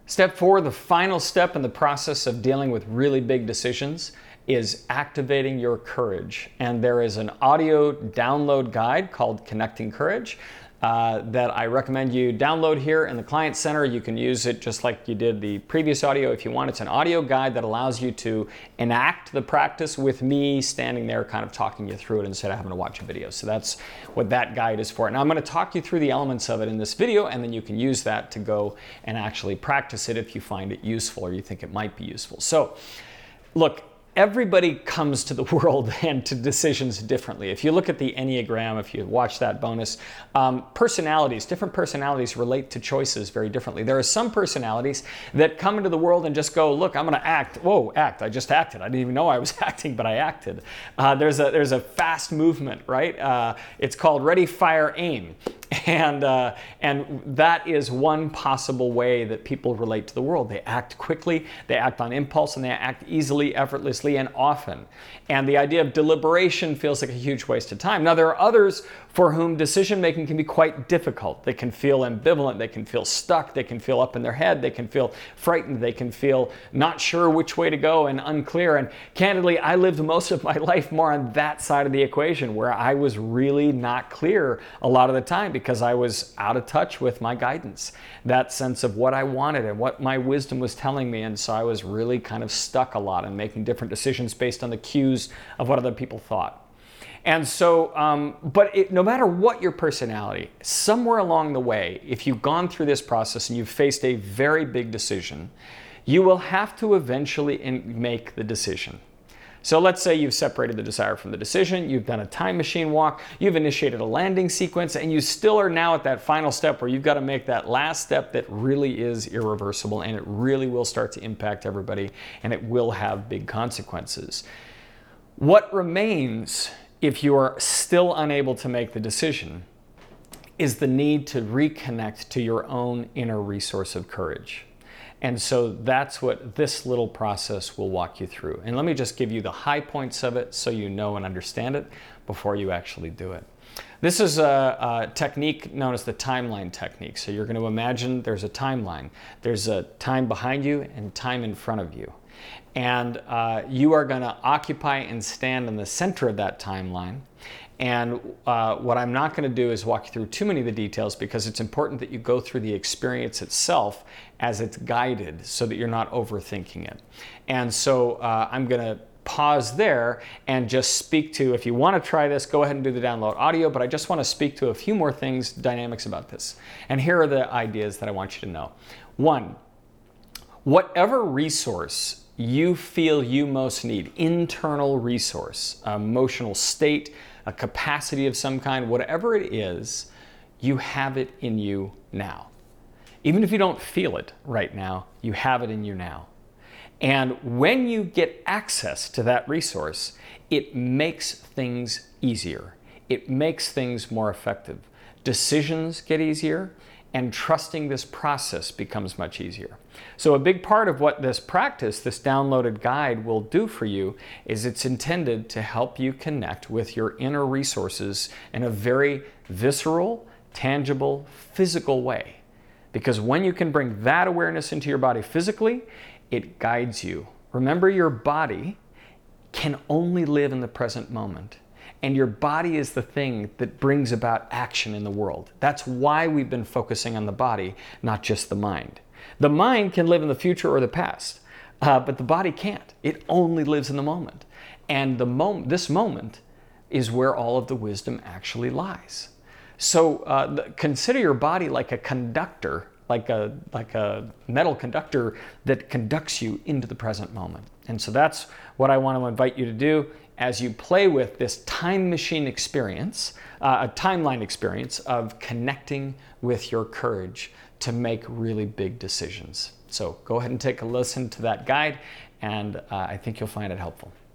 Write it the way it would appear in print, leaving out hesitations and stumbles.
Step 4, the final step in the process of dealing with really big decisions, is activating your courage. And there is an audio download guide called Connecting Courage that I recommend you download here in the Client Center. You can use it just like you did the previous audio if you want. It's an audio guide that allows you to enact the practice with me standing there kind of talking you through it instead of having to watch a video. So that's what that guide is for. Now I'm going to talk you through the elements of it in this video, and then you can use that to go and actually practice it if you find it useful or you think it might be useful. So look, everybody comes to the world and to decisions differently. If you look at the Enneagram, if you watch that bonus, different personalities relate to choices very differently. There are some personalities that come into the world and just go, look, I'm going to act. Whoa, act. I just acted. I didn't even know I was acting, but I acted. There's a fast movement, right? It's called ready, fire, aim. And that is one possible way that people relate to the world. They act quickly, they act on impulse, and they act easily, effortlessly, and often. And the idea of deliberation feels like a huge waste of time. Now, there are others for whom decision making can be quite difficult. They can feel ambivalent, they can feel stuck, they can feel up in their head, they can feel frightened, they can feel not sure which way to go and unclear. And candidly, I lived most of my life more on that side of the equation, where I was really not clear a lot of the time because I was out of touch with my guidance, that sense of what I wanted and what my wisdom was telling me. And so I was really kind of stuck a lot and making different decisions based on the cues of what other people thought. And so, no matter what your personality, somewhere along the way, if you've gone through this process and you've faced a very big decision, you will have to eventually make the decision. So let's say you've separated the desire from the decision, you've done a time machine walk, you've initiated a landing sequence, and you still are now at that final step where you've got to make that last step that really is irreversible, and it really will start to impact everybody, and it will have big consequences. What remains, if you are still unable to make the decision, is the need to reconnect to your own inner resource of courage. And so that's what this little process will walk you through. And let me just give you the high points of it so you know and understand it before you actually do it. This is a technique known as the timeline technique. So you're going to imagine there's a timeline. There's a time behind you and time in front of you. And you are going to occupy and stand in the center of that timeline. And what I'm not going to do is walk you through too many of the details, because it's important that you go through the experience itself as it's guided so that you're not overthinking it. And so I'm going to pause there and just speak to, if you want to try this, go ahead and do the download audio, but I just want to speak to a few more things, dynamics about this. And here are the ideas that I want you to know. 1, whatever resource you feel you most need, internal resource, emotional state, a capacity of some kind, whatever it is, you have it in you now. Even if you don't feel it right now, you have it in you now. And when you get access to that resource, it makes things easier. It makes things more effective. Decisions get easier, and trusting this process becomes much easier. So a big part of what this practice, this downloaded guide, will do for you is it's intended to help you connect with your inner resources in a very visceral, tangible, physical way. Because when you can bring that awareness into your body physically, it guides you. Remember, your body can only live in the present moment. And your body is the thing that brings about action in the world. That's why we've been focusing on the body, not just the mind. The mind can live in the future or the past, but the body can't. It only lives in the moment. And this moment is where all of the wisdom actually lies. So consider your body like a conductor, like a metal conductor that conducts you into the present moment. And so that's what I want to invite you to do as you play with this time machine experience, a timeline experience of connecting with your courage to make really big decisions. So go ahead and take a listen to that guide, and I think you'll find it helpful.